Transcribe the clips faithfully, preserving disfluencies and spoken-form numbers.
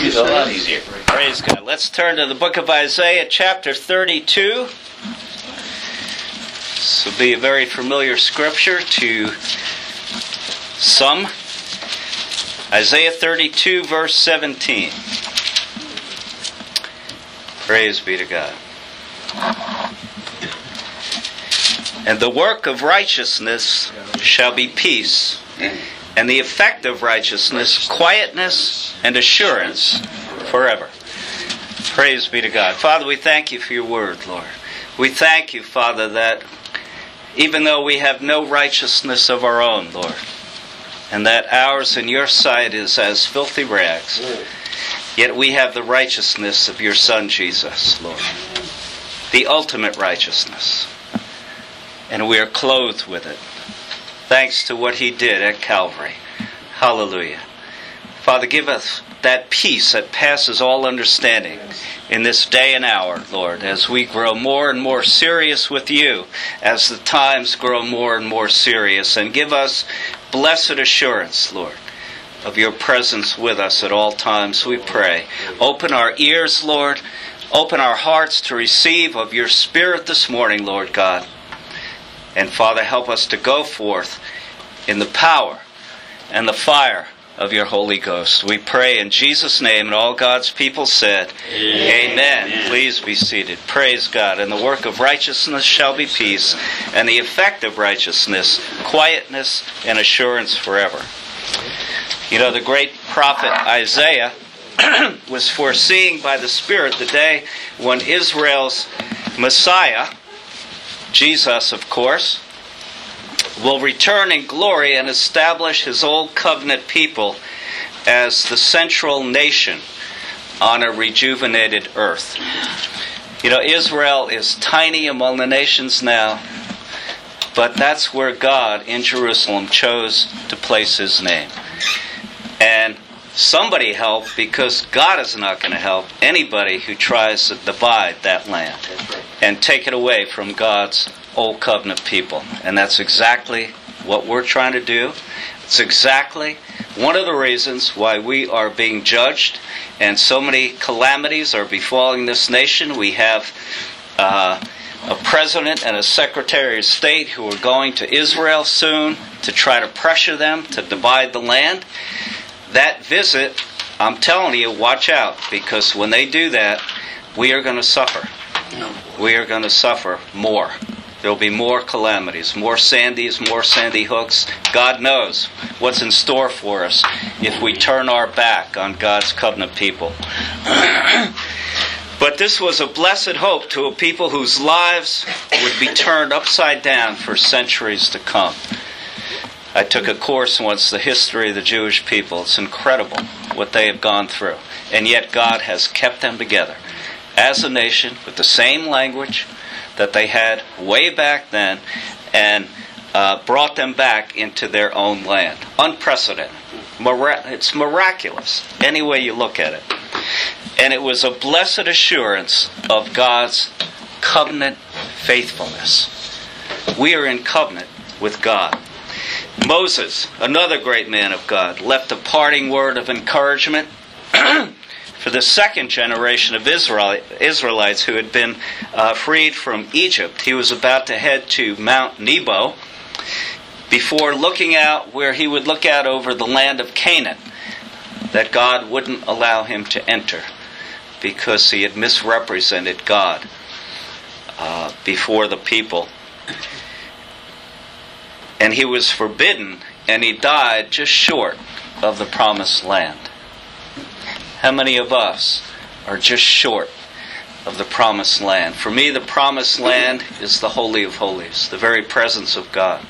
It's a lot easier. Praise God. Let's turn to the book of Isaiah, chapter thirty-two. This will be a very familiar scripture to some. Isaiah thirty-two, verse seventeen. Praise be to God. And the work of righteousness shall be peace, and the effect of righteousness, quietness and assurance forever. Praise be to God. Father, we thank you for your word, Lord. We thank you, Father, that even though we have no righteousness of our own, Lord, and that ours in your sight is as filthy rags, yet we have the righteousness of your Son, Jesus, Lord. The ultimate righteousness. And we are clothed with it, thanks to what he did at Calvary. Hallelujah. Father, give us that peace that passes all understanding in this day and hour, Lord, as we grow more and more serious with you, as the times grow more and more serious. And give us blessed assurance, Lord, of your presence with us at all times, we pray. Open our ears, Lord. Open our hearts to receive of your Spirit this morning, Lord God. And Father, help us to go forth in the power and the fire of your Holy Ghost. We pray in Jesus' name, and all God's people said, Amen. Amen. Please be seated. Praise God. And the work of righteousness shall be peace, and the effect of righteousness, quietness and assurance forever. You know, the great prophet Isaiah was foreseeing by the Spirit the day when Israel's Messiah, Jesus, of course, will return in glory and establish his old covenant people as the central nation on a rejuvenated earth. You know, Israel is tiny among the nations now, but that's where God in Jerusalem chose to place his name. And somebody helped, because God is not going to help anybody who tries to divide that land and take it away from God's old covenant people. And that's exactly what we're trying to do. It's exactly one of the reasons why we are being judged and so many calamities are befalling this nation. We have uh, a president and a secretary of state who are going to Israel soon to try to pressure them to divide the land. That visit, I'm telling you, watch out, because when they do that, we are going to suffer. We are going to suffer more. There will be more calamities, more Sandys, more Sandy Hooks. God knows what's in store for us if we turn our back on God's covenant people. But this was a blessed hope to a people whose lives would be turned upside down for centuries to come. I took a course once, the history of the Jewish people. It's incredible what they have gone through. And yet God has kept them together as a nation with the same language that they had way back then, and uh, brought them back into their own land. Unprecedented. Mira- it's miraculous, any way you look at it. And it was a blessed assurance of God's covenant faithfulness. We are in covenant with God. Moses, another great man of God, left a parting word of encouragement for the second generation of Israel, Israelites who had been uh, freed from Egypt. He was about to head to Mount Nebo before looking out where he would look out over the land of Canaan that God wouldn't allow him to enter because he had misrepresented God uh, before the people. And he was forbidden, and he died just short of the promised land. How many of us are just short of the promised land? For me, the promised land is the Holy of Holies, the very presence of God.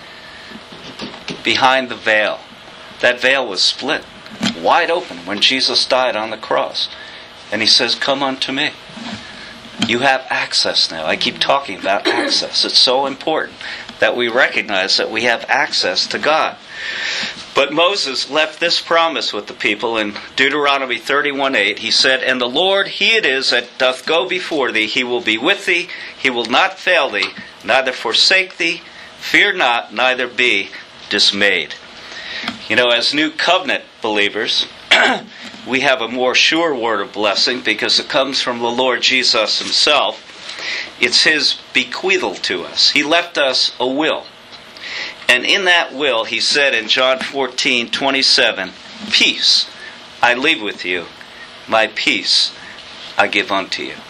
Behind the veil. That veil was split wide open when Jesus died on the cross. And he says, "Come unto me." You have access now. I keep talking about access. It's so important that we recognize that we have access to God. But Moses left this promise with the people in Deuteronomy thirty-one eight. He said, "And the Lord, He it is that doth go before thee. He will be with thee. He will not fail thee, neither forsake thee. Fear not, neither be dismayed." You know, as new covenant believers, we have a more sure word of blessing because it comes from the Lord Jesus himself. It's his bequeathal to us. He left us a will. And in that will, he said in John fourteen twenty-seven, peace I leave with you, my peace I give unto you.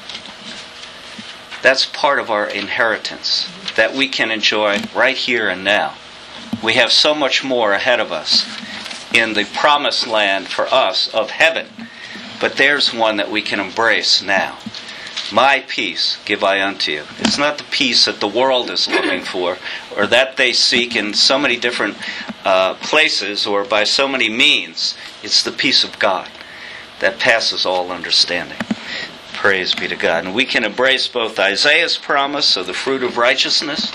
That's part of our inheritance that we can enjoy right here and now. We have so much more ahead of us in the promised land for us of heaven. But there's one that we can embrace now. My peace give I unto you. It's not the peace that the world is looking for or that they seek in so many different uh, places or by so many means. It's the peace of God that passes all understanding. Praise be to God. And we can embrace both Isaiah's promise of the fruit of righteousness,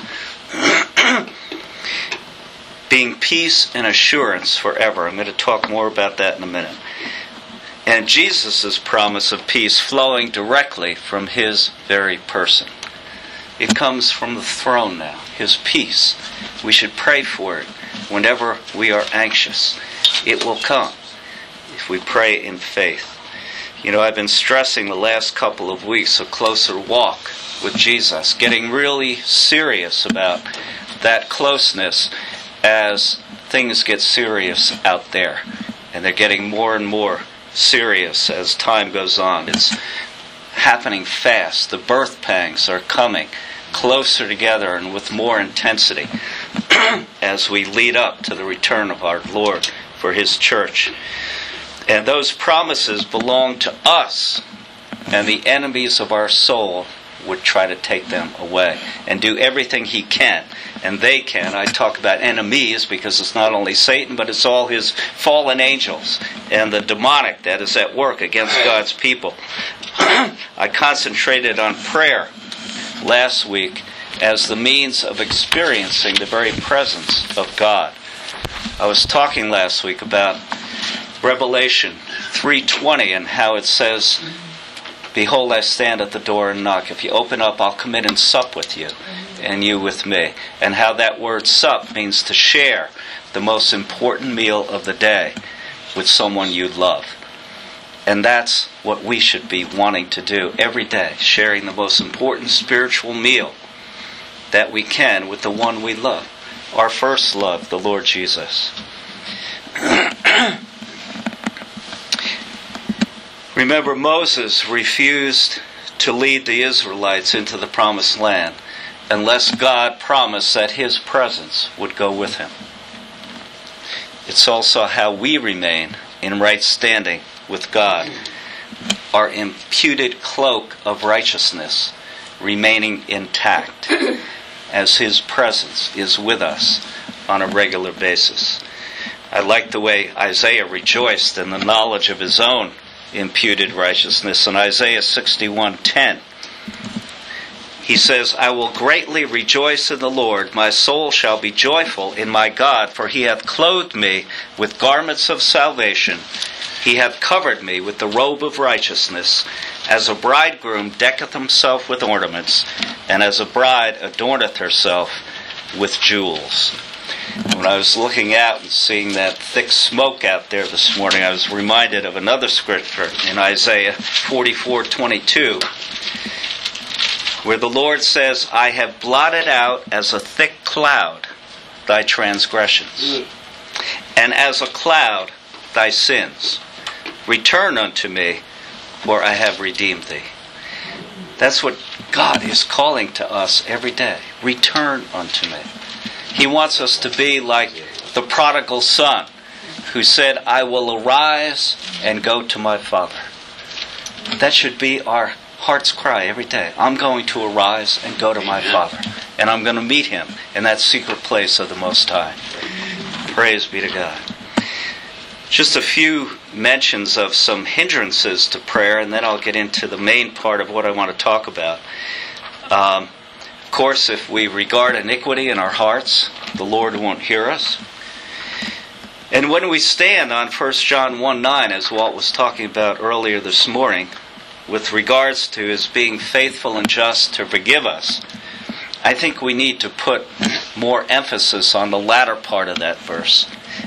being peace and assurance forever. I'm going to talk more about that in a minute. And Jesus' promise of peace flowing directly from his very person. It comes from the throne now, his peace. We should pray for it whenever we are anxious. It will come if we pray in faith. You know, I've been stressing the last couple of weeks a closer walk with Jesus, getting really serious about that closeness as things get serious out there. And they're getting more and more serious as time goes on. It's happening fast. The birth pangs are coming closer together and with more intensity as we lead up to the return of our Lord for his church. And those promises belong to us, and the enemies of our soul would try to take them away and do everything he can. And they can. I talk about enemies because it's not only Satan, but it's all his fallen angels and the demonic that is at work against God's people. I concentrated on prayer last week as the means of experiencing the very presence of God. I was talking last week about Revelation three twenty and how it says, behold, I stand at the door and knock. If you open up, I'll come in and sup with you, and you with me. And how that word sup means to share the most important meal of the day with someone you love. And that's what we should be wanting to do every day, sharing the most important spiritual meal that we can with the one we love, our first love, the Lord Jesus. Remember, Moses refused to lead the Israelites into the promised land unless God promised that his presence would go with him. It's also how we remain in right standing with God, our imputed cloak of righteousness remaining intact as his presence is with us on a regular basis. I like the way Isaiah rejoiced in the knowledge of his own imputed righteousness. In Isaiah sixty-one ten, he says, I will greatly rejoice in the Lord. My soul shall be joyful in my God, for he hath clothed me with garments of salvation. He hath covered me with the robe of righteousness, as a bridegroom decketh himself with ornaments, and as a bride adorneth herself with jewels. When I was looking out and seeing that thick smoke out there this morning, I was reminded of another scripture in Isaiah forty-four twenty-two, where the Lord says, I have blotted out as a thick cloud thy transgressions, and as a cloud thy sins. Return unto me, for I have redeemed thee. That's what God is calling to us every day. Return unto me. He wants us to be like the prodigal son who said, I will arise and go to my father. That should be our heart's cry every day. I'm going to arise and go to my Father, and I'm going to meet him in that secret place of the Most High. Praise be to God. Just a few mentions of some hindrances to prayer, and then I'll get into the main part of what I want to talk about. Um, of course, if we regard iniquity in our hearts, the Lord won't hear us. And when we stand on First John one nine, as Walt was talking about earlier this morning, with regards to his being faithful and just to forgive us, I think we need to put more emphasis on the latter part of that verse.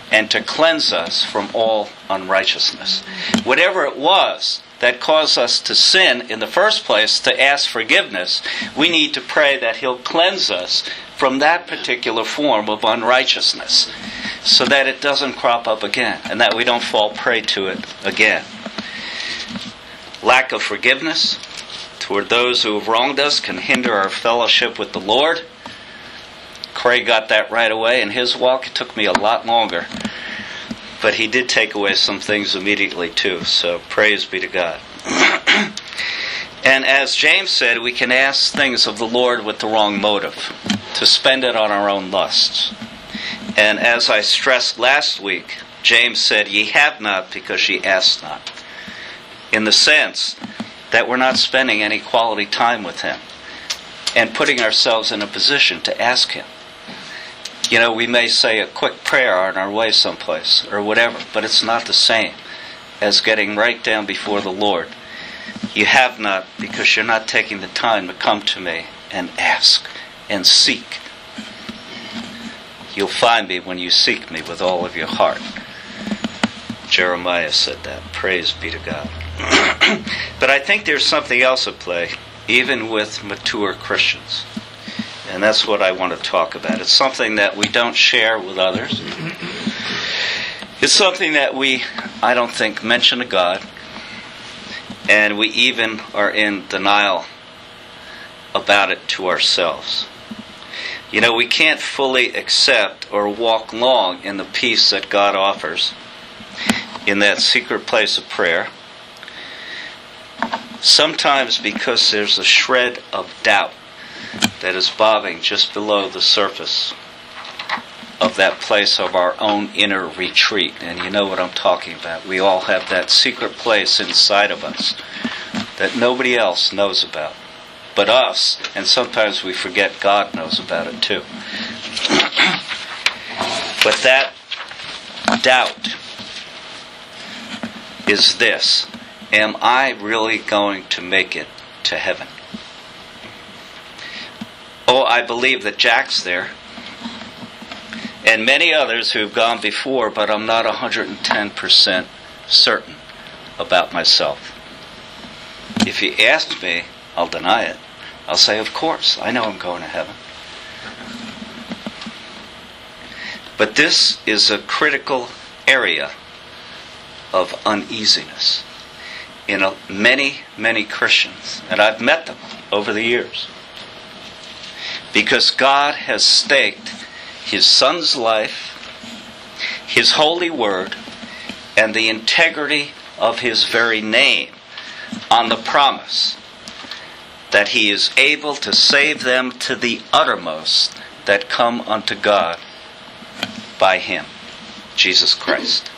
and to cleanse us from all unrighteousness. Whatever it was that caused us to sin in the first place, to ask forgiveness, we need to pray that He'll cleanse us from that particular form of unrighteousness, so that it doesn't crop up again, and that we don't fall prey to it again. Lack of forgiveness toward those who have wronged us can hinder our fellowship with the Lord. Craig got that right away in his walk. It took me a lot longer, but he did take away some things immediately too, so praise be to God. And as James said, we can ask things of the Lord with the wrong motive, to spend it on our own lusts. And as I stressed last week, James said, "Ye have not because ye ask not," in the sense that we're not spending any quality time with Him and putting ourselves in a position to ask Him. You know, we may say a quick prayer on our way someplace or whatever, but it's not the same as getting right down before the Lord. You have not because you're not taking the time to come to me and ask and seek. You'll find me when you seek me with all of your heart. Jeremiah said that. Praise be to God. But I think there's something else at play, even with mature Christians. And that's what I want to talk about. It's something that we don't share with others. It's something that we, I don't think, mention to God. And we even are in denial about it to ourselves. You know, we can't fully accept or walk long in the peace that God offers in that secret place of prayer. Sometimes because there's a shred of doubt that is bobbing just below the surface of that place of our own inner retreat. And you know what I'm talking about. We all have that secret place inside of us that nobody else knows about but us. And sometimes we forget God knows about it too. But that doubt is this: am I really going to make it to heaven? Oh, I believe that Jack's there, and many others who've gone before, but I'm not one hundred ten percent certain about myself. If you ask me, I'll deny it. I'll say, of course, I know I'm going to heaven. But this is a critical area of uneasiness in a, many, many Christians, and I've met them over the years. Because God has staked His Son's life, His holy word, and the integrity of His very name on the promise that He is able to save them to the uttermost that come unto God by Him, Jesus Christ.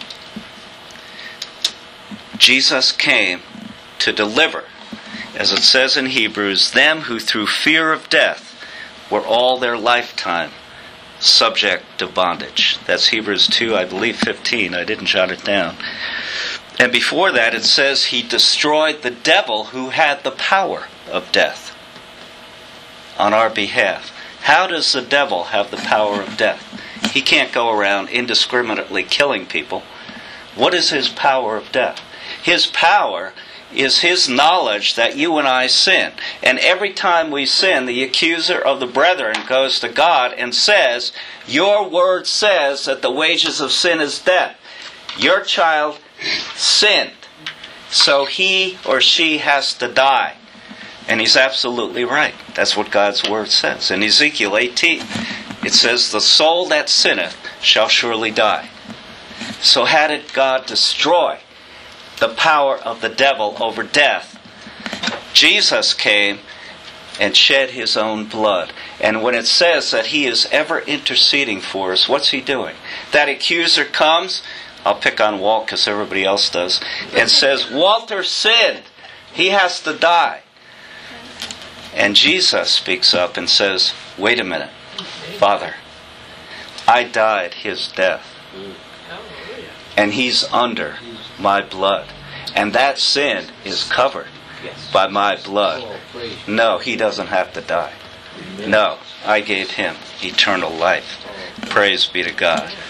Jesus came to deliver, as it says in Hebrews, them who through fear of death were all their lifetime subject to bondage. That's Hebrews two, I believe fifteen. I didn't jot it down. And before that it says He destroyed the devil who had the power of death on our behalf. How does the devil have the power of death? He can't go around indiscriminately killing people. What is his power of death? His power is his knowledge that you and I sin. And every time we sin, the accuser of the brethren goes to God and says, your word says that the wages of sin is death. Your child sinned, so he or she has to die. And he's absolutely right. That's what God's word says. In Ezekiel eighteen, it says, the soul that sinneth shall surely die. So how did God destroy the power of the devil over death? Jesus came and shed His own blood. And when it says that He is ever interceding for us, what's He doing? That accuser comes, I'll pick on Walt because everybody else does, and says, Walter sinned. He has to die. And Jesus speaks up and says, wait a minute, Father, I died His death. And He's under my blood. And that sin is covered by my blood. No, He doesn't have to die. No, I gave Him eternal life. Praise be to God.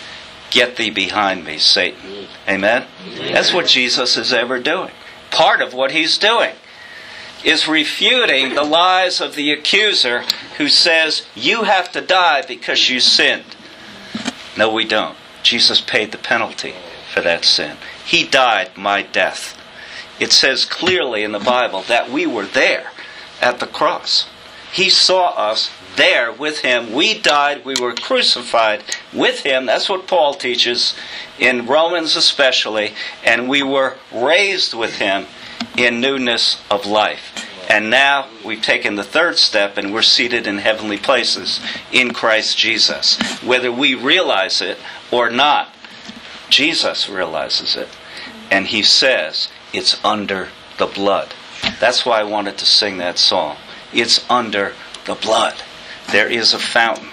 Get thee behind me, Satan. Amen? Amen? That's what Jesus is ever doing. Part of what he's doing is refuting the lies of the accuser who says, you have to die because you sinned. No, we don't. Jesus paid the penalty for that sin. He died my death. It says clearly in the Bible that we were there at the cross. He saw us there with him. We died. We were crucified with him. That's what Paul teaches in Romans especially. And we were raised with him in newness of life. And now we've taken the third step and we're seated in heavenly places in Christ Jesus. Whether we realize it or not, Jesus realizes it. And he says it's under the blood. That's why I wanted to sing that song. It's under the blood. There is a fountain.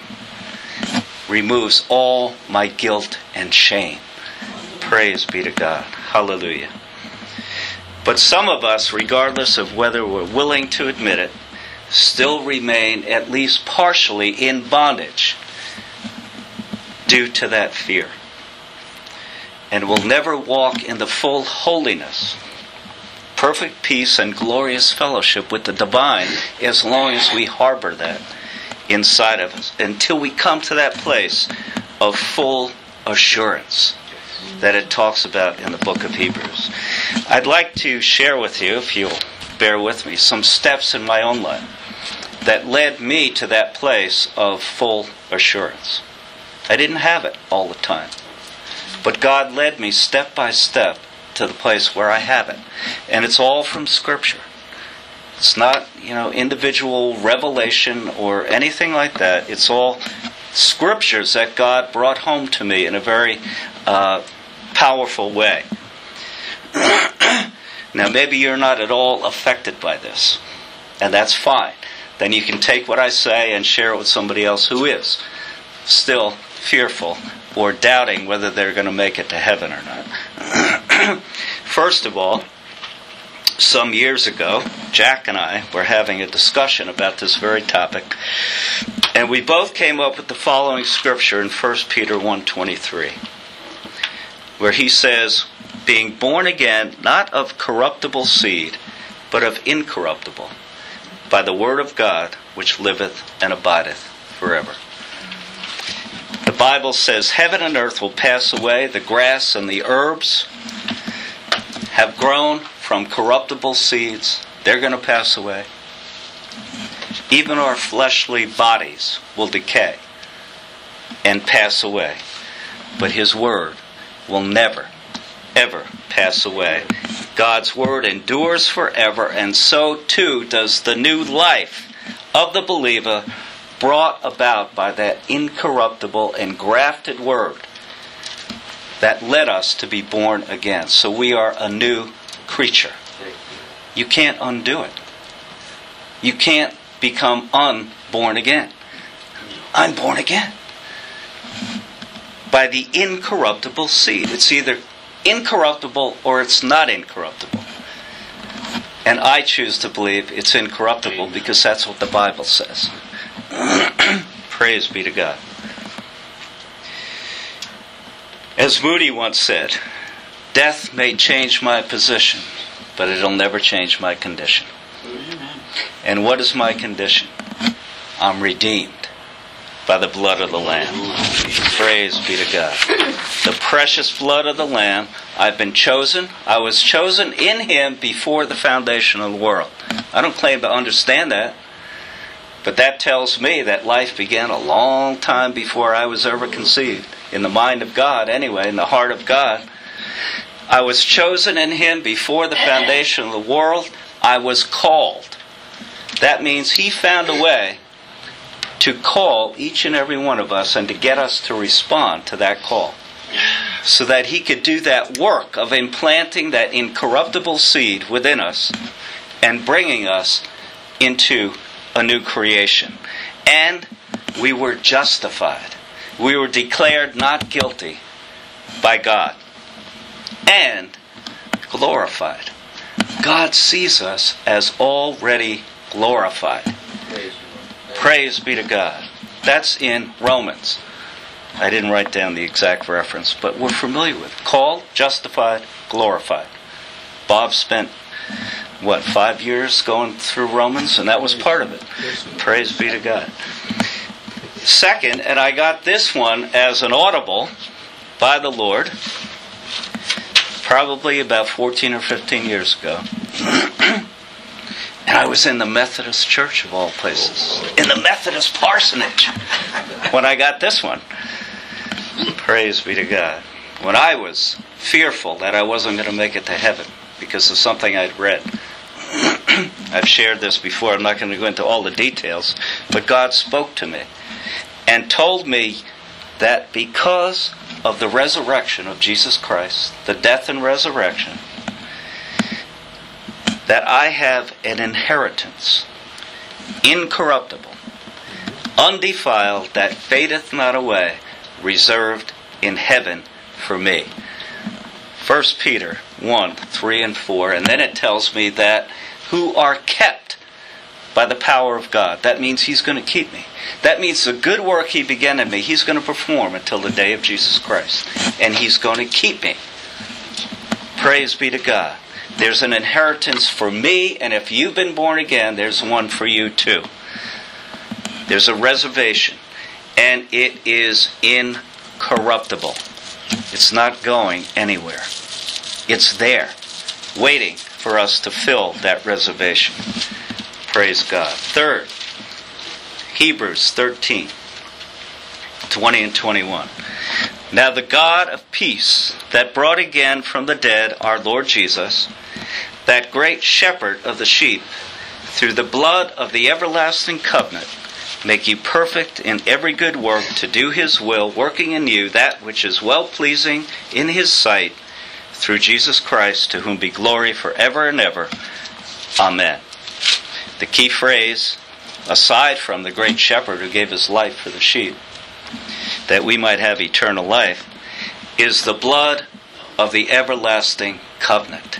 Removes all my guilt and shame. Praise be to God. Hallelujah. But some of us, regardless of whether we're willing to admit it, still remain at least partially in bondage due to that fear. And will never walk in the full holiness, perfect peace, and glorious fellowship with the divine as long as we harbor that inside of us, until we come to that place of full assurance that it talks about in the book of Hebrews. I'd like to share with you, if you'll bear with me, some steps in my own life that led me to that place of full assurance. I didn't have it all the time, but God led me step by step to the place where I have it. And it's all from Scripture. It's not, you know, individual revelation or anything like that. It's all Scriptures that God brought home to me in a very uh, powerful way. Now, maybe you're not at all affected by this, and that's fine. Then you can take what I say and share it with somebody else who is still fearful or doubting whether they're going to make it to heaven or not. First of all, some years ago, Jack and I were having a discussion about this very topic, and we both came up with the following scripture in First Peter one twenty-three, where he says, being born again, not of corruptible seed, but of incorruptible, by the word of God, which liveth and abideth forever. The Bible says, heaven and earth will pass away, the grass and the herbs have grown from corruptible seeds. They're going to pass away. Even our fleshly bodies will decay and pass away. But His Word will never, ever pass away. God's Word endures forever, and so too does the new life of the believer brought about by that incorruptible and grafted Word that led us to be born again. So we are a new creature. You can't undo it. You can't become unborn again. I'm born again. By the incorruptible seed. It's either incorruptible or it's not incorruptible. And I choose to believe it's incorruptible because that's what the Bible says. Praise be to God. As Moody once said, death may change my position, but it'll never change my condition. And what is my condition? I'm redeemed by the blood of the Lamb. Praise be to God. The precious blood of the Lamb. I've been chosen. I was chosen in Him before the foundation of the world. I don't claim to understand that. But that tells me that life began a long time before I was ever conceived. In the mind of God, anyway, in the heart of God. I was chosen in Him before the foundation of the world. I was called. That means He found a way to call each and every one of us and to get us to respond to that call. So that He could do that work of implanting that incorruptible seed within us and bringing us into a new creation. And we were justified. We were declared not guilty by God. And glorified. God sees us as already glorified. Praise be to God. That's in Romans. I didn't write down the exact reference, but we're familiar with it. Called, justified, glorified. Bob spent, what, five years going through Romans, and that was part of it. Praise be to God. Second, and I got this one as an audible by the Lord, probably about fourteen or fifteen years ago. And I was in the Methodist church of all places, in the Methodist parsonage, when I got this one. Praise be to God. When I was fearful that I wasn't going to make it to heaven because of something I'd read. I've shared this before. I'm not going to go into all the details. But God spoke to me and told me that because of the resurrection of Jesus Christ, the death and resurrection, that I have an inheritance, incorruptible, undefiled, that fadeth not away, reserved in heaven for me. First Peter one, three and four, and then it tells me that who are kept by the power of God. That means He's going to keep me. That means the good work He began in me, He's going to perform until the day of Jesus Christ. And He's going to keep me. Praise be to God. There's an inheritance for me, and if you've been born again, there's one for you too. There's a reservation, and it is incorruptible. It's not going anywhere. It's there, waiting for us to fill that reservation. Praise God. Third, Hebrews thirteen, twenty and twenty-one. Now the God of peace, that brought again from the dead our Lord Jesus, that great shepherd of the sheep, through the blood of the everlasting covenant, make you perfect in every good work to do His will, working in you that which is well-pleasing in His sight, through Jesus Christ, to whom be glory forever and ever. Amen. The key phrase, aside from the great shepherd who gave His life for the sheep, that we might have eternal life, is the blood of the everlasting covenant.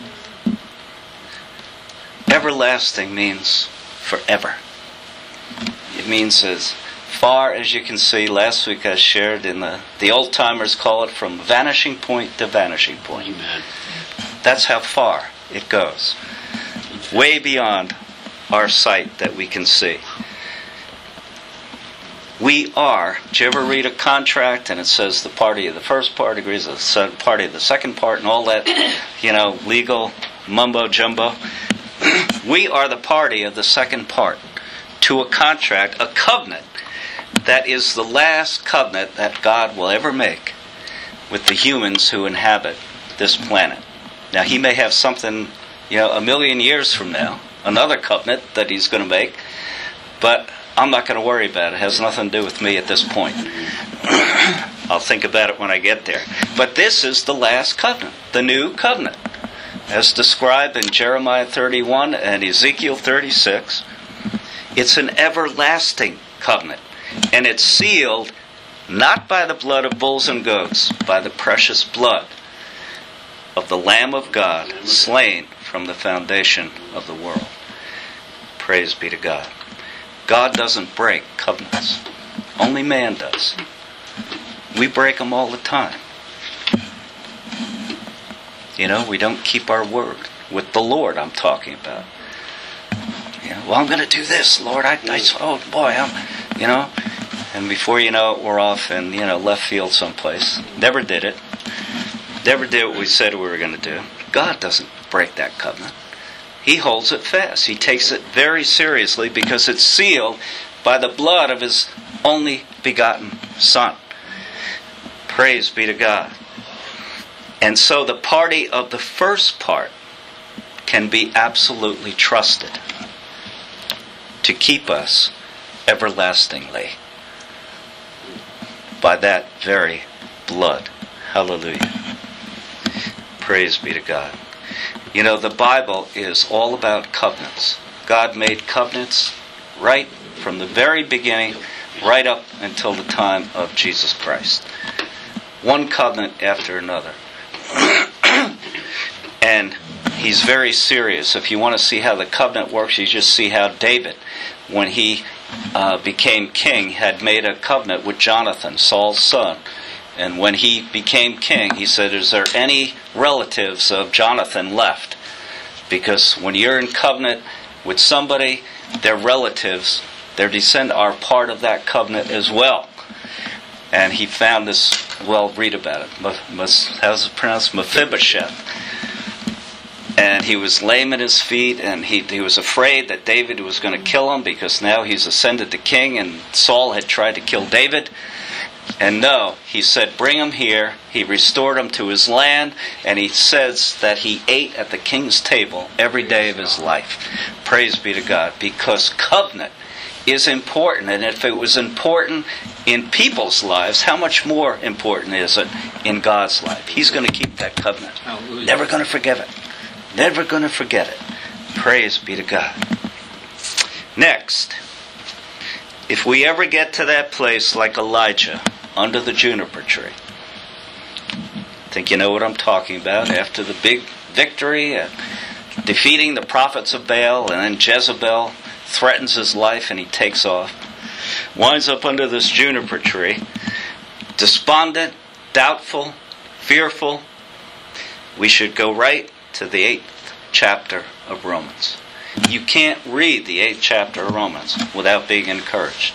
Everlasting means forever. It means as far as you can see. Last week I shared in the, the old timers call it from vanishing point to vanishing point. Amen. That's how far it goes. Way beyond our sight that we can see. We are, did you ever read a contract and it says the party of the first part agrees with the party of the second part and all that, you know, legal mumbo jumbo? We are the party of the second part to a contract, a covenant, that is the last covenant that God will ever make with the humans who inhabit this planet. Now, He may have something, you know, a million years from now, another covenant that He's going to make, but I'm not going to worry about it. It has nothing to do with me at this point. I'll think about it when I get there. But this is the last covenant, the new covenant, as described in Jeremiah thirty-one and Ezekiel thirty-six. It's an everlasting covenant, and it's sealed not by the blood of bulls and goats, by the precious blood of the Lamb of God, slain from the foundation of the world. Praise be to God. God doesn't break covenants. Only man does. We break them all the time. You know, we don't keep our word. With the Lord, I'm talking about. You know, well, I'm going to do this, Lord. I, I, oh, boy, I'm, you know. And before you know it, we're off in, you know, left field someplace. Never did it. Never did what we said we were going to do. God doesn't break that covenant. He holds it fast. He takes it very seriously because it's sealed by the blood of His only begotten Son. Praise be to God. And so the party of the first part can be absolutely trusted to keep us everlastingly by that very blood. Hallelujah. Praise be to God. You know, the Bible is all about covenants. God made covenants right from the very beginning, right up until the time of Jesus Christ. One covenant after another. And He's very serious. If you want to see how the covenant works, you just see how David, when he uh, became king, had made a covenant with Jonathan, Saul's son. And when he became king, he said, is there any relatives of Jonathan left? Because when you're in covenant with somebody, their relatives, their descendants are part of that covenant as well. And he found this, well, read about it. How's it pronounced? Mephibosheth. And he was lame in his feet, and he, he was afraid that David was going to kill him because now he's ascended to king, and Saul had tried to kill David. And no, he said, bring him here. He restored him to his land, and he says that he ate at the king's table every day of his life. Praise be to God, because covenant is important, and if it was important in people's lives, how much more important is it in God's life? He's going to keep that covenant. Hallelujah. Never going to forgive it. Never going to forget it. Praise be to God. Next, if we ever get to that place like Elijah under the juniper tree, I think you know what I'm talking about. After the big victory, uh, defeating the prophets of Baal, and then Jezebel threatens his life and he takes off. Winds up under this juniper tree, despondent, doubtful, fearful. We should go right to the eighth chapter of Romans. You can't read the eighth chapter of Romans without being encouraged.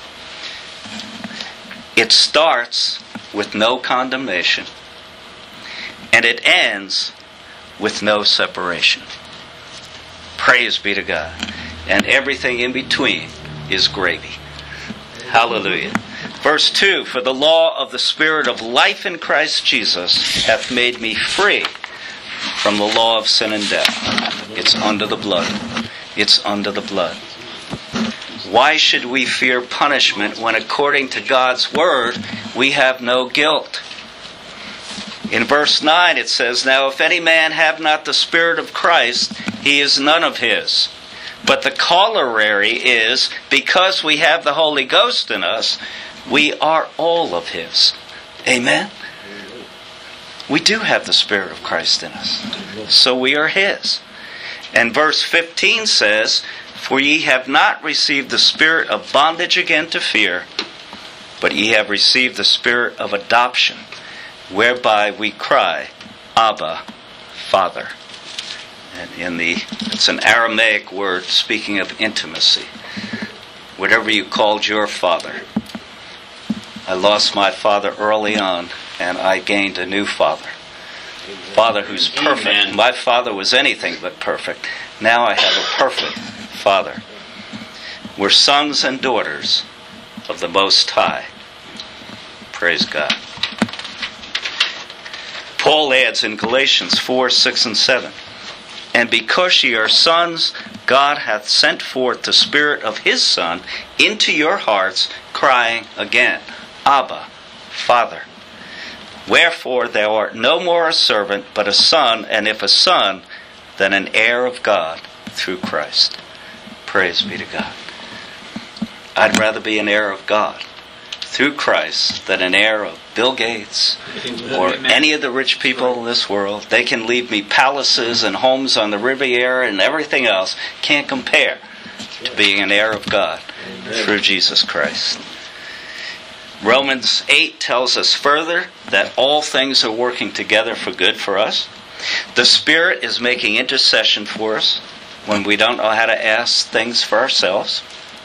It starts with no condemnation, and it ends with no separation. Praise be to God. And everything in between is gravy. Hallelujah. Verse two, for the law of the Spirit of life in Christ Jesus hath made me free from the law of sin and death. It's under the blood. It's under the blood. Why should we fear punishment when according to God's word we have no guilt? In verse nine it says, now if any man have not the Spirit of Christ, he is none of his. But the corollary is, because we have the Holy Ghost in us, we are all of his. Amen? We do have the Spirit of Christ in us. So we are his. And verse fifteen says, for ye have not received the spirit of bondage again to fear, but ye have received the Spirit of adoption, whereby we cry, Abba, Father. And in the, it's an Aramaic word speaking of intimacy. Whatever you called your father. I lost my father early on, and I gained a new father. Father who's perfect. Amen. My father was anything but perfect. Now I have a perfect Father. We're sons and daughters of the Most High. Praise God. Paul adds in Galatians four, six, and seven, and because ye are sons, God hath sent forth the Spirit of his Son into your hearts, crying again, Abba, Father. Wherefore thou art no more a servant, but a son, and if a son, then an heir of God through Christ. Praise be to God. I'd rather be an heir of God through Christ than an heir of Bill Gates or any of the rich people in this world. They can leave me palaces and homes on the Riviera and everything else. Can't compare to being an heir of God through Jesus Christ. Romans eight tells us further that all things are working together for good for us. The Spirit is making intercession for us when we don't know how to ask things for ourselves.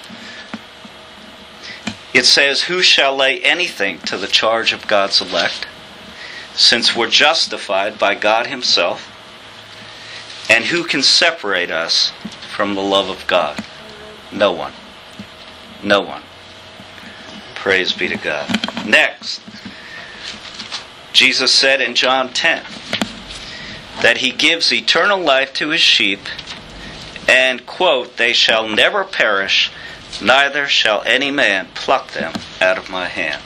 It says, who shall lay anything to the charge of God's elect, since we're justified by God himself? And who can separate us from the love of God? No one. No one. Praise be to God. Next, Jesus said in John ten that he gives eternal life to his sheep, and, quote, they shall never perish, neither shall any man pluck them out of my hand.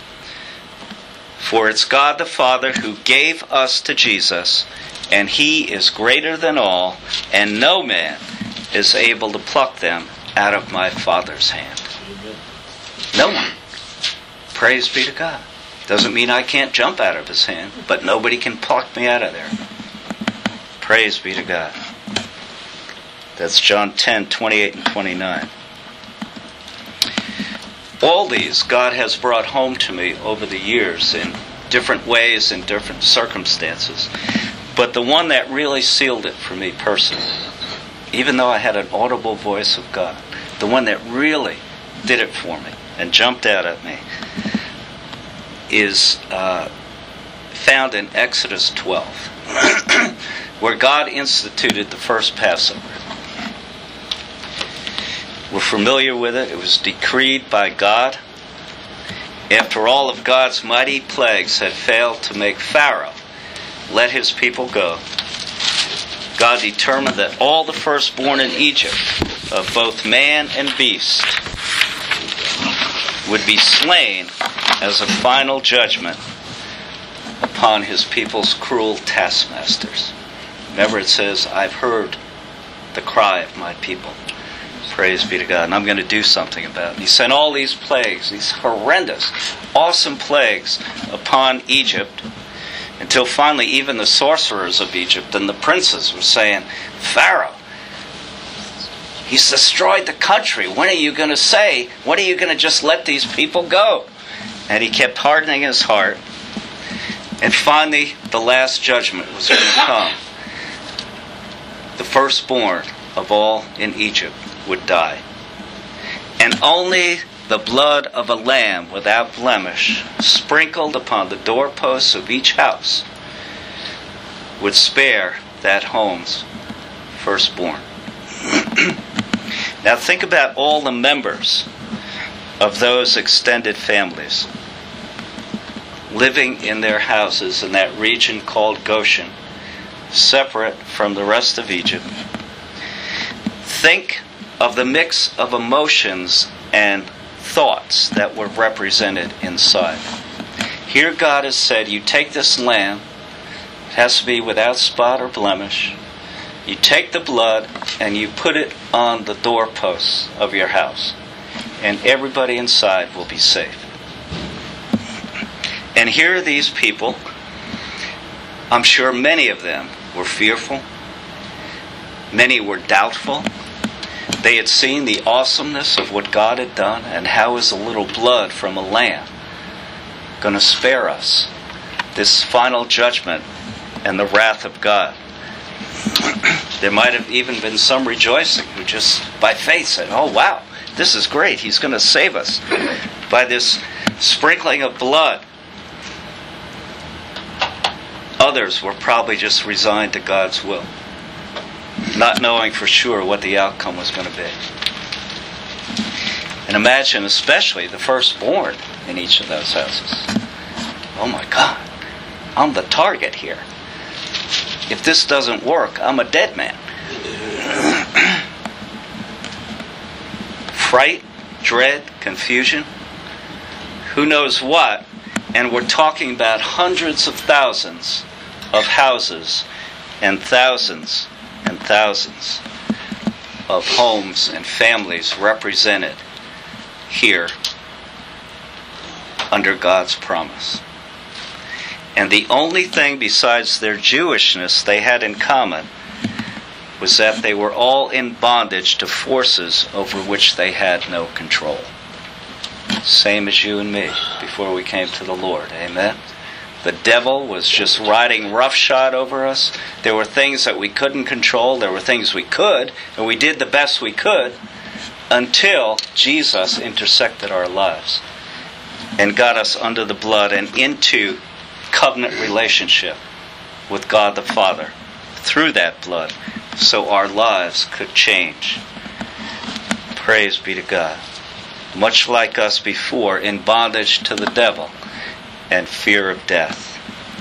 For it's God the Father who gave us to Jesus, and he is greater than all, and no man is able to pluck them out of my Father's hand. No one. Praise be to God. Doesn't mean I can't jump out of his hand, but nobody can pluck me out of there. Praise be to God. That's John ten, twenty-eight and twenty-nine. All these God has brought home to me over the years in different ways, in different circumstances. But the one that really sealed it for me personally, even though I had an audible voice of God, the one that really did it for me and jumped out at me is uh, found in Exodus twelve, where God instituted the first Passover. We're familiar with it. It was decreed by God after all of God's mighty plagues had failed to make Pharaoh let his people go. God determined that all the firstborn in Egypt, of both man and beast, would be slain as a final judgment upon his people's cruel taskmasters. Remember, it says, I've heard the cry of my people. Praise be to God. And I'm going to do something about it. And he sent all these plagues, these horrendous, awesome plagues upon Egypt, until finally even the sorcerers of Egypt and the princes were saying, Pharaoh, he's destroyed the country. When are you going to say, when are you going to just let these people go? And he kept hardening his heart. And finally, the last judgment was going to come. The firstborn of all in Egypt would die. And only the blood of a lamb without blemish, sprinkled upon the doorposts of each house, would spare that home's firstborn. Now think about all the members of those extended families living in their houses in that region called Goshen, separate from the rest of Egypt. Think of the mix of emotions and thoughts that were represented inside. Here God has said, you take this lamb, it has to be without spot or blemish. You take the blood and you put it on the doorposts of your house, and everybody inside will be safe. And here are these people. I'm sure many of them were fearful. Many were doubtful. They had seen the awesomeness of what God had done, and how is a little blood from a lamb going to spare us this final judgment and the wrath of God. There might have even been some rejoicing who just by faith said, oh wow, this is great, he's going to save us by this sprinkling of blood. Others were probably just resigned to God's will, not knowing for sure what the outcome was going to be. And imagine especially the firstborn in each of those houses. Oh my God, I'm the target here. If this doesn't work, I'm a dead man. Fright, dread, confusion, who knows what, and we're talking about hundreds of thousands of houses and thousands and thousands of homes and families represented here under God's promise. And the only thing besides their Jewishness they had in common was that they were all in bondage to forces over which they had no control. Same as you and me before we came to the Lord. Amen? The devil was just riding roughshod over us. There were things that we couldn't control. There were things we could, and we did the best we could until Jesus intersected our lives and got us under the blood and into covenant relationship with God the Father through that blood, so our lives could change. Praise be to God. Much like us before, in bondage to the devil and fear of death.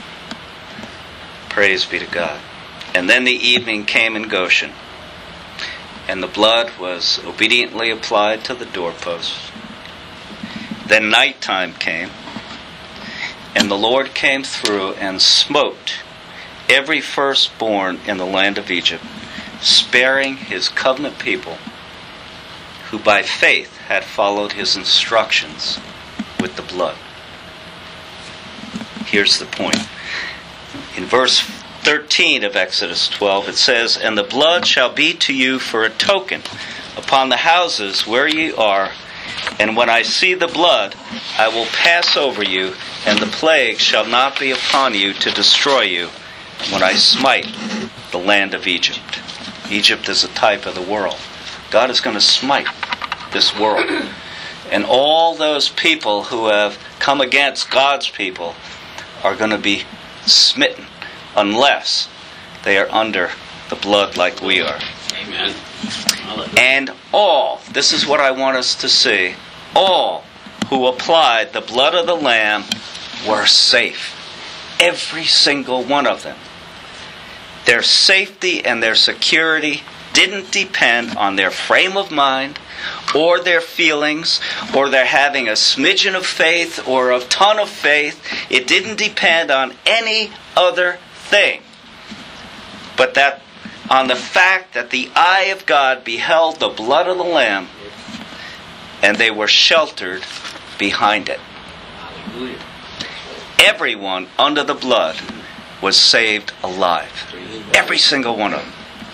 Praise be to God. And then the evening came in Goshen, and the blood was obediently applied to the doorposts. Then nighttime came, and the Lord came through and smote every firstborn in the land of Egypt, sparing his covenant people, who by faith had followed his instructions with the blood. Here's the point. In verse thirteen of Exodus twelve, it says, and the blood shall be to you for a token upon the houses where ye are, And when I see the blood, I will pass over you, and the plague shall not be upon you to destroy you when I smite the land of Egypt. Egypt is a type of the world. God is going to smite this world. And all those people who have come against God's people are going to be smitten unless they are under the blood like we are. Amen. And all, this is what I want us to see, all who applied the blood of the Lamb were safe. Every single one of them. Their safety and their security didn't depend on their frame of mind or their feelings or their having a smidgen of faith or a ton of faith. It didn't depend on any other thing but that on the fact that the eye of God beheld the blood of the Lamb and they were sheltered behind it. Hallelujah. Everyone under the blood was saved alive. Every single one of them.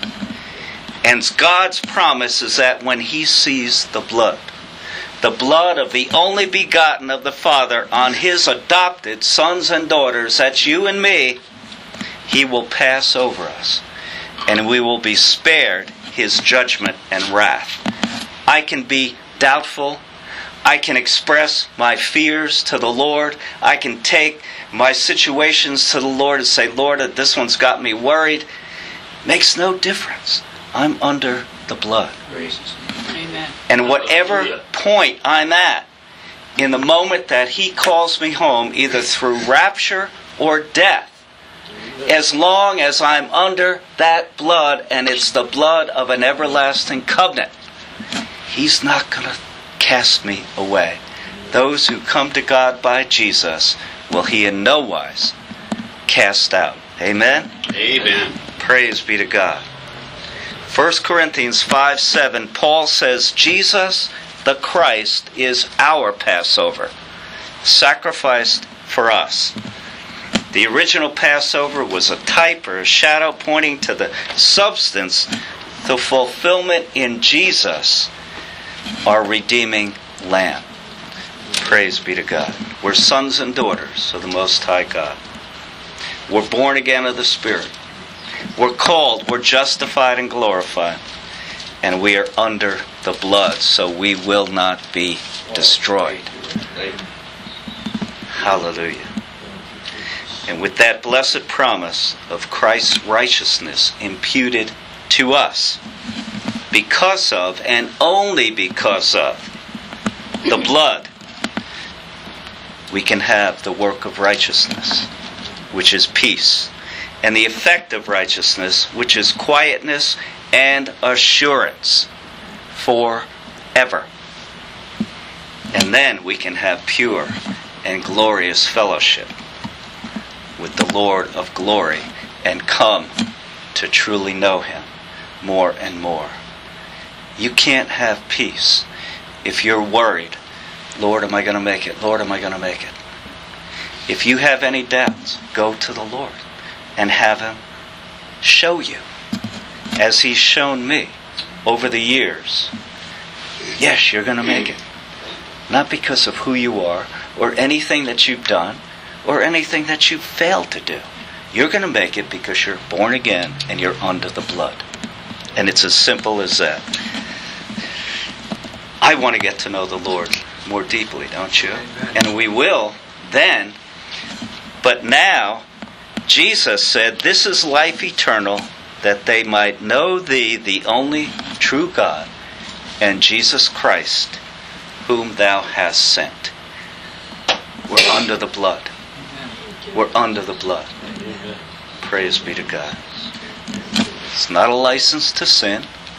And God's promise is that when He sees the blood, the blood of the only begotten of the Father on His adopted sons and daughters, that's you and me, He will pass over us. And we will be spared His judgment and wrath. I can be doubtful. I can express my fears to the Lord. I can take my situations to the Lord and say, Lord, this one's got me worried. Makes no difference. I'm under the blood. Amen. And whatever point I'm at, in the moment that He calls me home, either through rapture or death, as long as I'm under that blood, and it's the blood of an everlasting covenant, He's not going to cast me away. Those who come to God by Jesus will He in no wise cast out. Amen? Amen. Praise be to God. First Corinthians five seven, Paul says, Jesus the Christ is our Passover, sacrificed for us. The original Passover was a type or a shadow pointing to the substance, the fulfillment in Jesus, our redeeming Lamb. Praise be to God. We're sons and daughters of the Most High God. We're born again of the Spirit. We're called, we're justified and glorified. And we are under the blood, so we will not be destroyed. Hallelujah. And with that blessed promise of Christ's righteousness imputed to us, because of, and only because of, the blood, we can have the work of righteousness, which is peace, and the effect of righteousness, which is quietness and assurance forever. And then we can have pure and glorious fellowship with the Lord of glory and come to truly know Him more and more. You can't have peace if you're worried, Lord, am I going to make it? Lord, am I going to make it? If you have any doubts, go to the Lord and have Him show you, as He's shown me over the years. Yes, you're going to make it. Not because of who you are or anything that you've done or anything that you've failed to do. You're going to make it because you're born again and you're under the blood. And it's as simple as that. I want to get to know the Lord more deeply, don't you? And we will then. But now, Jesus said, this is life eternal, that they might know Thee, the only true God, and Jesus Christ, whom Thou hast sent. We're under the blood. We're under the blood. Praise be to God. It's not a license to sin,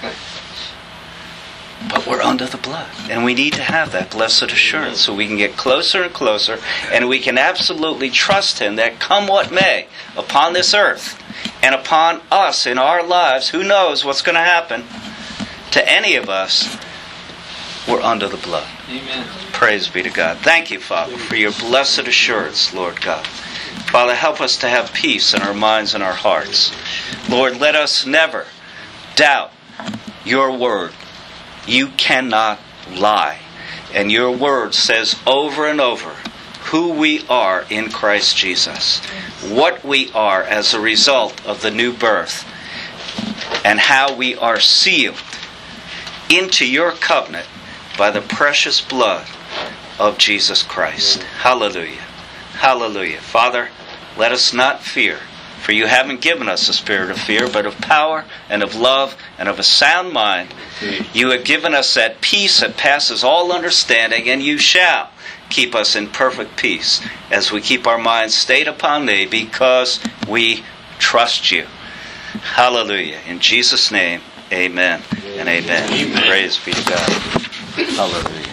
but we're under the blood. And we need to have that blessed assurance so we can get closer and closer, and we can absolutely trust Him that come what may upon this earth and upon us in our lives, who knows what's going to happen to any of us, we're under the blood. Amen. Praise be to God. Thank you, Father, for your blessed assurance, Lord God. Father, help us to have peace in our minds and our hearts. Lord, let us never doubt your word. You cannot lie. And your word says over and over who we are in Christ Jesus, what we are as a result of the new birth, and how we are sealed into your covenant by the precious blood of Jesus Christ. Hallelujah. Hallelujah. Father, let us not fear, for you haven't given us a spirit of fear, but of power and of love and of a sound mind. You have given us that peace that passes all understanding, and you shall keep us in perfect peace as we keep our minds stayed upon thee, because we trust you. Hallelujah. In Jesus' name, amen and amen. Amen. Praise be to God. Hallelujah.